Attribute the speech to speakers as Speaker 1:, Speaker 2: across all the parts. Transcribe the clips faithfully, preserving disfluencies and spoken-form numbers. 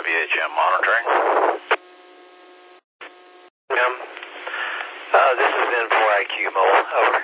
Speaker 1: W H M monitoring.
Speaker 2: Um, uh, this is N four I Q Mole. Over.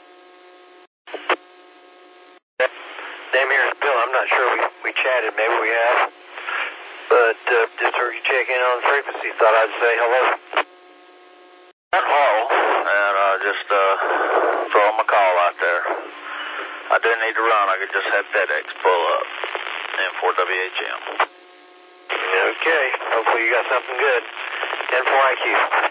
Speaker 2: Name here is Bill. I'm not sure we, we chatted. Maybe we have. But uh, just to check in on the frequency, thought I'd say hello.
Speaker 1: Hello, and uh, just uh, throw him a call out there. I didn't need to run. I could just have FedEx pull up. N four W H M.
Speaker 2: Okay. Hopefully you got something good. N four I Q.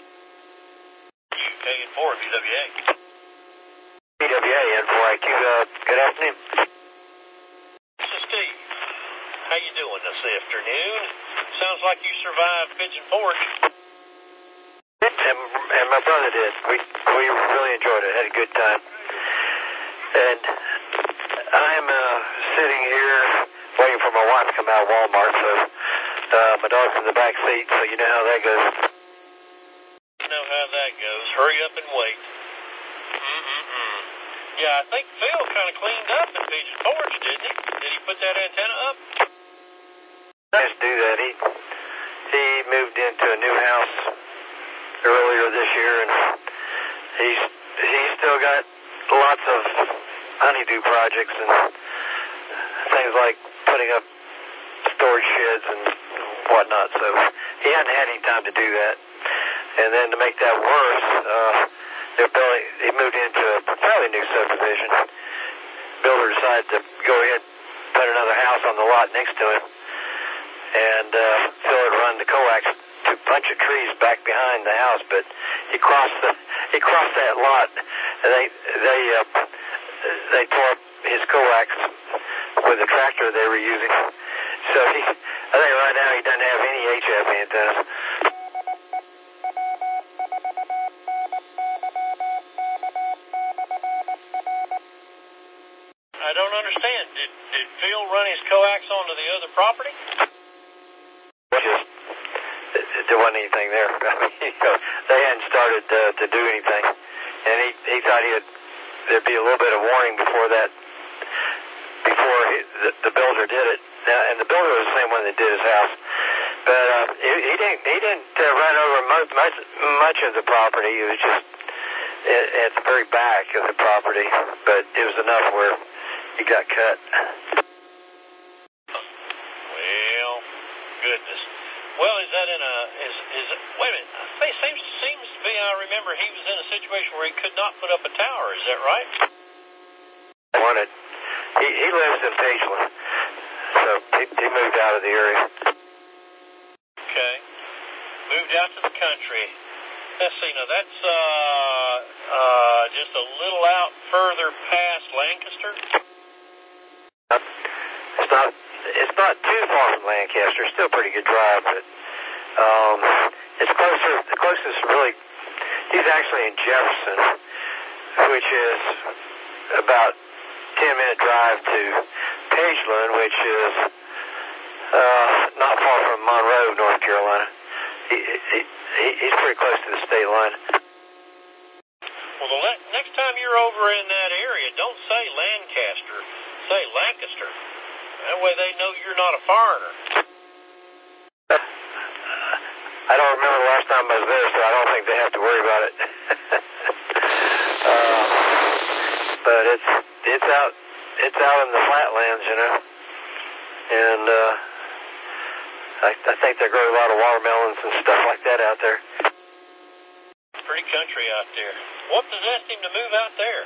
Speaker 3: K N four, B W A.
Speaker 2: B W A, N four I Q. Uh, good afternoon.
Speaker 3: This is Steve. How you doing this afternoon? Sounds like you survived Pigeon Forge.
Speaker 2: And, and my brother did. We we really enjoyed it. Had a good time. And I'm uh, sitting here waiting for my wife to come out of Walmart. So uh, my dog's in the back seat, so you know how that goes.
Speaker 3: You know how that goes. Hurry up and wait. Mm-mm-mm. Yeah, I think Phil kind of cleaned up in Pigeon Forge, didn't he? Did he put that antenna up?
Speaker 2: Just do that. He he moved into a new house earlier this year, and he's he's still got lots of honeydew projects and things like putting up storage sheds and whatnot. So he hadn't had any time to do that. And then to make that worse, uh, they're building. He moved into a fairly new subdivision. Builder decided to go ahead and put another house on the lot next to him, and uh, Phil had run the coax to a bunch of trees back behind the house, but he crossed the he crossed that lot, and they they uh, they tore up his coax with the tractor they were using. So he, I think right now he doesn't have any H F antennas.
Speaker 3: I don't understand. Did, did Phil run his coax onto the other property?
Speaker 2: Just, there wasn't anything there. I mean, you know, they hadn't started uh, to do anything, and he he thought he'd there'd be a little bit of warning before that, before he, the, the builder did it. Now, and the builder was the same one that did his house, but uh, he, he didn't he didn't uh, run over much, much much of the property. It was just at, at the very back of the property, but it was enough where he got cut.
Speaker 3: Well, goodness. Well, is that in a, is, is it, wait a minute, it seems, seems to be, I remember he was in a situation where he could not put up a tower, is that right?
Speaker 2: Wanted, he, he lives in Pageland, so he, he moved out of the area.
Speaker 3: Okay. Moved out to the country. Let's see, now that's, uh, uh, just a little out further past Lancaster?
Speaker 2: It's not, it's not too far from Lancaster. Still a pretty good drive, but um, it's closer. The closest, really, he's actually in Jefferson, which is about ten minute drive to Pageland, which is uh, not far from Monroe, North Carolina. He, he, he, he's pretty close to the state line.
Speaker 3: Well, the le- next time you're over in that area, don't say Lancaster, say Lancaster. That way they know you're not a foreigner.
Speaker 2: I don't remember the last time I was there, so I don't think they have to worry about it. uh, but it's it's out it's out in the flatlands, you know, and uh, I, I think they grow a lot of watermelons and stuff like that out there.
Speaker 3: Pretty country out there. What possessed him to move out there?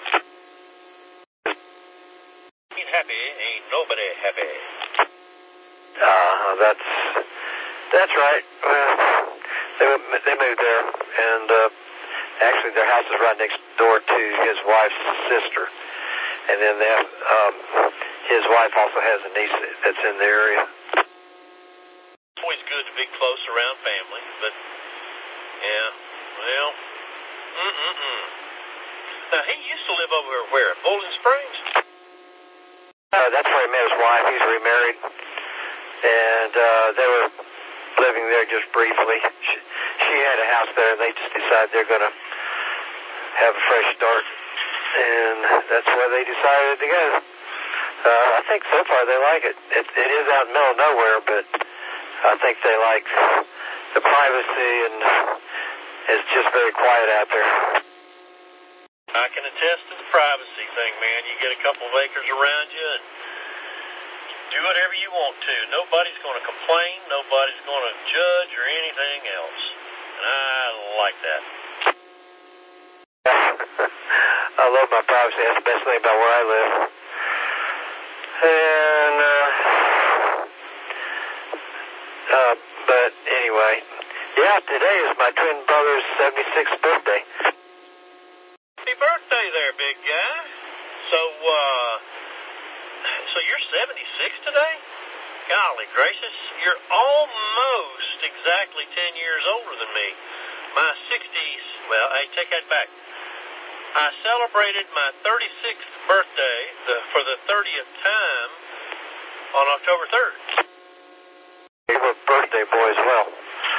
Speaker 3: Ain't happy, ain't nobody happy.
Speaker 2: Uh, that's that's right. Well, they they moved there, and uh, actually their house is right next door to his wife's sister, and then they have, um, his wife also has a niece that's in the area.
Speaker 3: It's always good to be close around family, but yeah, well, mm-mm-mm. Now he used to live over where? Bowling Springs?
Speaker 2: Uh, that's where he met his wife. He's remarried, and uh, they were living there just briefly. She, she had a house there, and they just decided they're going to have a fresh start, and that's where they decided to go. Uh, I think so far they like it. It, it is out in the middle of nowhere, but I think they like the privacy, and it's just very quiet out there.
Speaker 3: I can attest to the privacy thing, man. You get a couple of acres around you and do whatever you want to. Nobody's going to complain. Nobody's going to judge or anything else. And I like that.
Speaker 2: I love my privacy. That's the best thing about where I live. And, uh, uh, but anyway, yeah, today is my twin brother's seventy-sixth birthday.
Speaker 3: Happy birthday there, big guy. So, uh, so you're seventy-six today? Golly gracious, you're almost exactly ten years older than me. My sixties, well, I take that back. I celebrated my thirty-sixth birthday the, for the thirtieth time on October third.
Speaker 2: You were a birthday boy as well.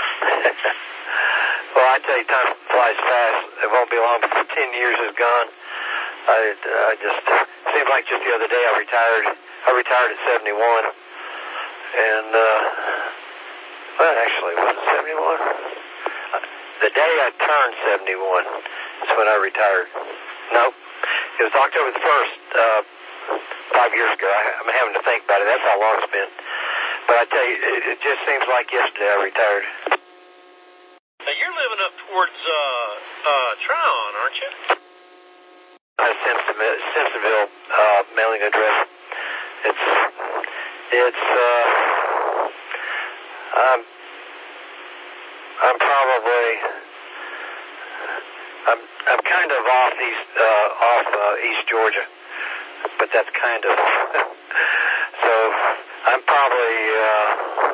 Speaker 2: Well, I tell you, time flies fast. It won't be long before ten years is gone. I, I just, it seems like just the other day I retired. I retired at seventy-one. And, uh, well, actually, was it seventy-one? The day I turned seventy-one is when I retired. Nope. It was October the first, uh, five years ago. I, I'm having to think about it. That's how long it's been. But I tell you, it, it just seems like yesterday I retired.
Speaker 3: Now, you're living up towards, uh, uh, Tryon, aren't you?
Speaker 2: Uh, Simpsonville, Simpsonville, uh, mailing address. It's, it's, uh, I'm, I'm probably, I'm, I'm kind of off east, uh, off, uh, East Georgia, but that's kind of, so I'm probably, uh,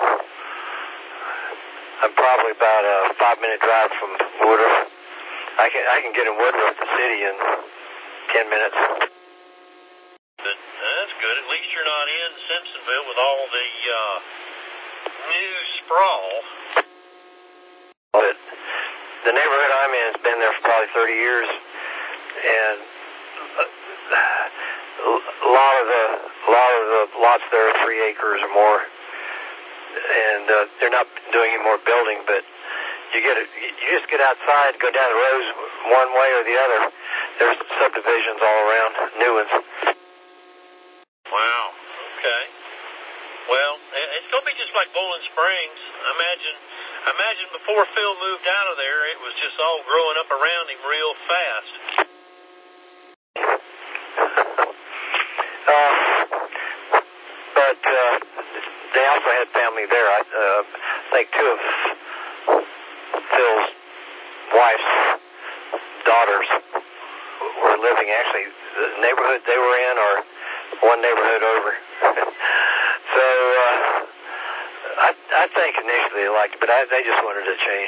Speaker 2: I'm probably about a five minute drive from Woodruff. I can, I can get in Woodruff, the city, in ten minutes.
Speaker 3: But that's good. At least you're not in Simpsonville with all the uh, new sprawl.
Speaker 2: But the neighborhood I'm in has been there for probably thirty years, and a lot of the a lot of the lots there are three acres or more, and uh, they're not doing any more building, but you get it. You just get outside, go down the roads one way or the other. There's subdivisions all around, new ones.
Speaker 3: Wow. Okay. Well, it's going to be just like Bowling Springs. I imagine, I imagine before Phil moved out of there, it was just all growing up around him real fast.
Speaker 2: uh, but uh, they also had family there. I uh, think two of Phil's wife's daughters were living, actually, the neighborhood they were in or one neighborhood over. So uh, I, I think initially they liked it, but I, they just wanted to change.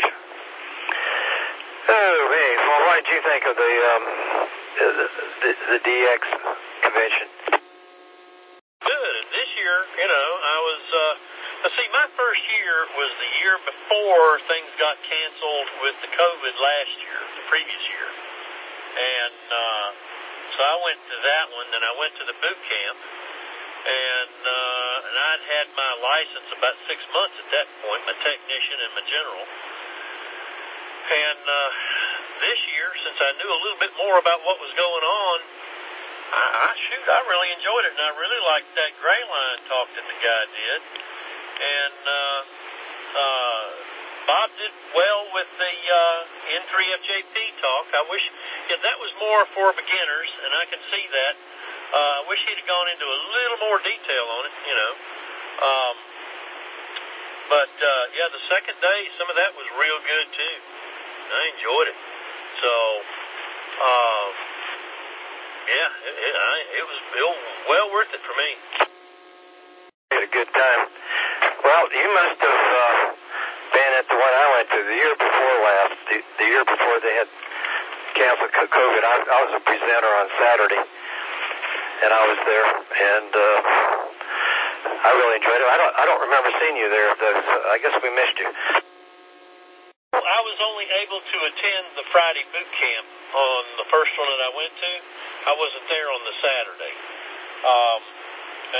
Speaker 2: Oh, hey, well, what did you think of the um, the, the, the D X convention?
Speaker 3: Good. And this year, you know, I was, uh, let's see, my first year was the year before things got canceled with the COVID last year, the previous year. And uh, so I went to that one, then I went to the boot camp, and, uh, and I'd had my license about six months at that point, my technician and my general. And uh, this year, since I knew a little bit more about what was going on, I, I shoot, I really enjoyed it, and I really liked that gray line talk that the guy did. And uh, uh, Bob did well with the uh, N three F J P talk. I wish yeah, that was more for beginners, and I can see that. Uh, I wish he'd have gone into a little more detail on it, you know. Um, but, uh, yeah, the second day, some of that was real good, too. I enjoyed it. So, uh, yeah, it, it, I, it, was, it was well worth it for me.
Speaker 2: Had a good time. Well, you must have uh, been at the one I went to the year before last, the, the year before they had canceled COVID. I, I was a presenter on Saturday, and I was there, and uh, I really enjoyed it. I don't, I don't remember seeing you there. Though, so I guess we missed you.
Speaker 3: I was only able to attend the Friday boot camp on the first one that I went to. I wasn't there on the Saturday. Um, and then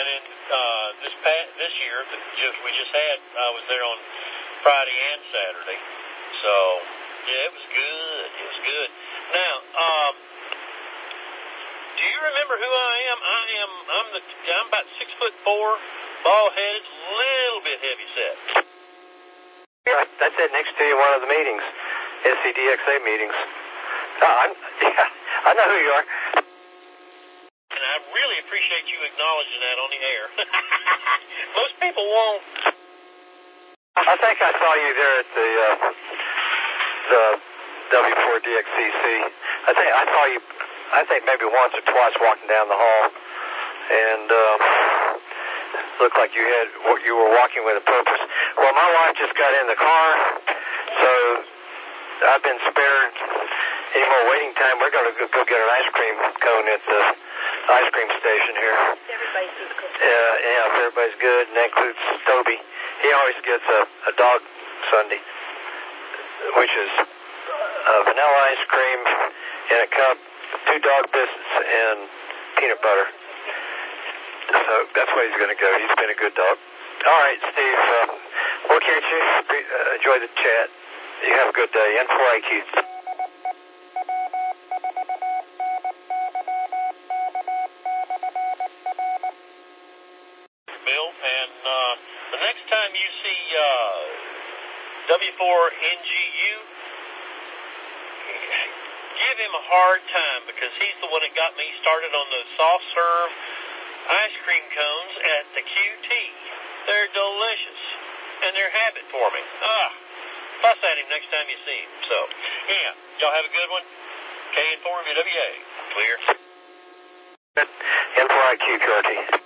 Speaker 3: uh, this past, this year that just we just had. I was there on Friday and Saturday. So yeah, it was good. It was good. Now, um, do you remember who I am? I am. I'm the. I'm about six foot four, bald headed, little bit heavy set.
Speaker 2: Yeah, I sat next to you in one of the meetings, S C D X A meetings. Uh, I'm, yeah, I know who you are.
Speaker 3: And I really appreciate you acknowledging that on the air. Most people won't.
Speaker 2: I think I saw you there at the uh, the W four D X C C. I think I saw you. I think maybe once or twice walking down the hall, and uh, looked like you had you were walking with a purpose. Well, my wife just got in the car, so I've been spared any more waiting time. We're going to go get an ice cream cone at the ice cream station here.
Speaker 4: Everybody's good.
Speaker 2: Yeah, yeah, if everybody's good, and that includes Toby. He always gets a, a dog sundae, which is uh, vanilla ice cream in a cup, two dog biscuits, and peanut butter. So that's where he's going to go. He's been a good dog. All right, Steve, uh, we'll catch you. Uh, enjoy the chat. You have a good day. N four I Q.
Speaker 3: Bill, and uh, the next time you see uh, W four N G U, give him a hard time because he's the one that got me started on the soft serve ice cream cones at the Q T. They're delicious, and they're habit forming. Ah, fuss at him next time you see him. So, yeah, y'all have a good one. K N four W W A, clear.
Speaker 2: N four I Q, Q R T.